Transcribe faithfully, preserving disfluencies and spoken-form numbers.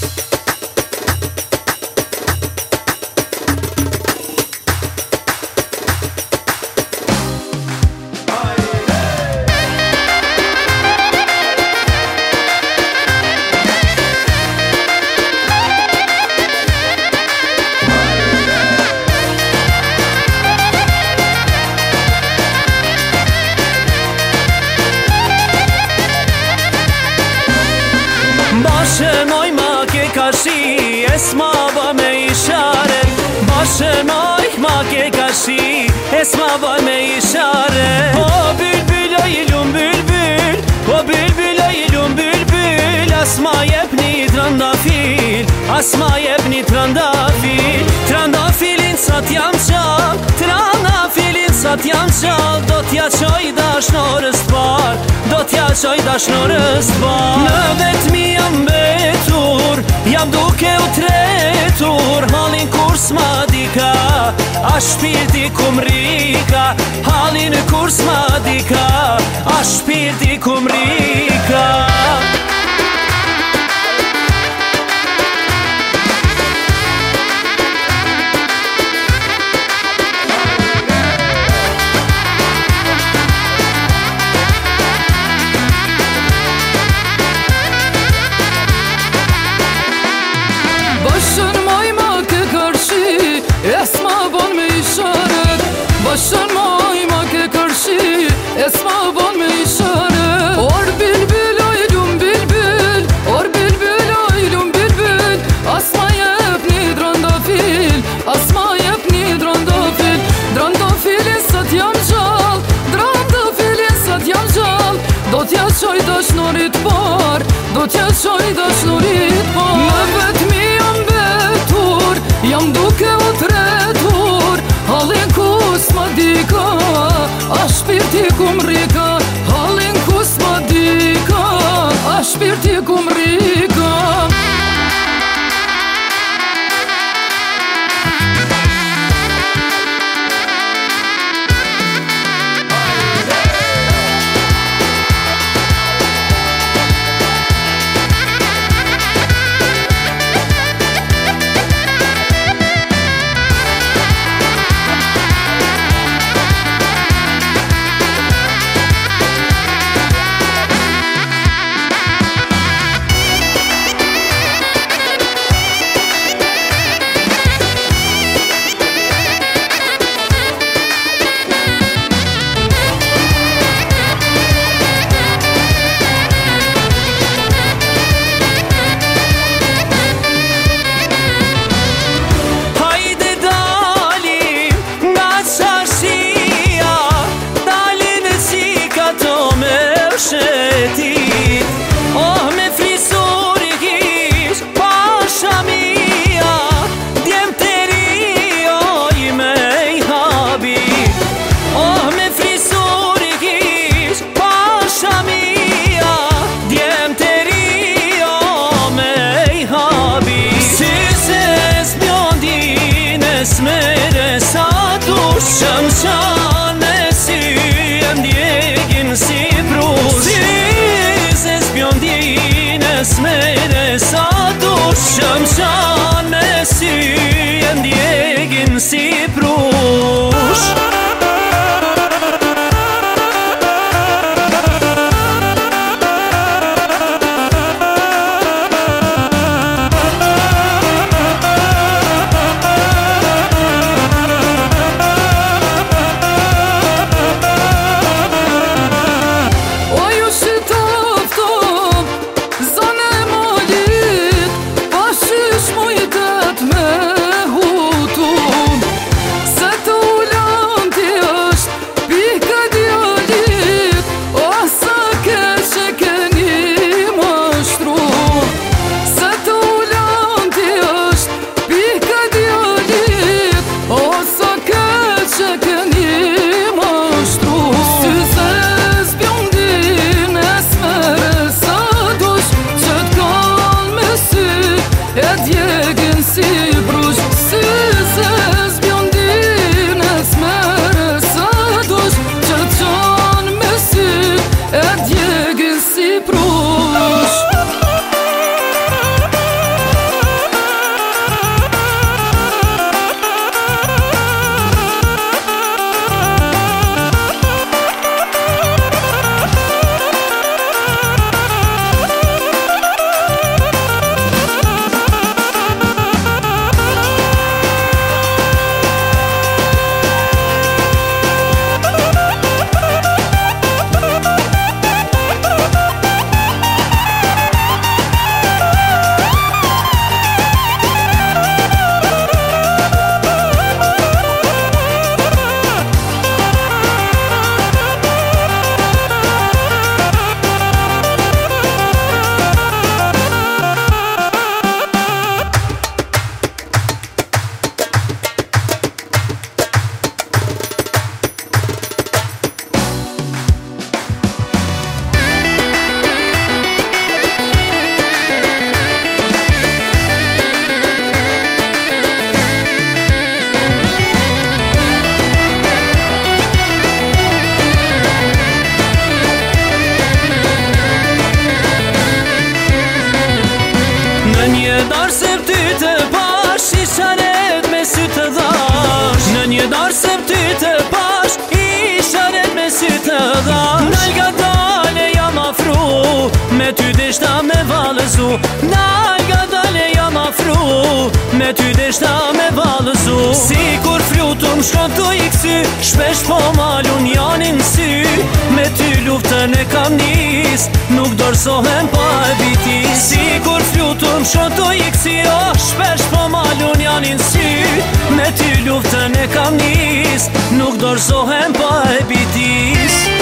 باشه مای ما که کاشی اسما با می اشاره باشه مای ما که کاشی اسما با می اشاره او بلبل ایلون بلبل او بلبل ایلون بلبل اسمای ابنی ترندافیل اسمای ابنی ترندافیل ترندافیل ساتیام شال ترندافیل ساتیام شال دوتیا چای داش نورست بار دوتیا چای داش نورست بار نوبت میام به تور یم دوکه و تره تور حالین کورس مادیکا اشپیردی کمریکا حالین کورس مادیکا اشپیردی کمریکا Başın mayma ke karşı esma bon me işare or bülbül aylum bülbül or bülbül aylum bülbül asma yapni drandafil asma yapni drandafil drandafil satyam jal drandafil satyam jal dotya şoydaş norit bar dotya şoydaş norit bar nöbet mi yam betur yam duke otretur halin kusmadika ashpirti kumrika halin kusmadika ashpirti kumrika Mere saduş şamşanesi em diegin si brus Siz esbiondines mere saduş şamşanesi em diegin si brus Zanem olit, bashish mujtet me i sharet me sy të dhash, në një darë se ty të pash, i sharet me sy të dhash. Nal ga dale jam afru, me ty deshta me valëzu. Nal ga dale jam afru, me ty deshta me valëzu. Si kur flutum shkon të i kësy, shpesh po malun janin sy. Me ty luftën e kam nis, nuk dorësohem pa e bitis. Si kur flutum shkon të i kësy, oh, shpesh po malun janin sy. Me ty luftën e kam nis, nuk dorësohem pa e bitis.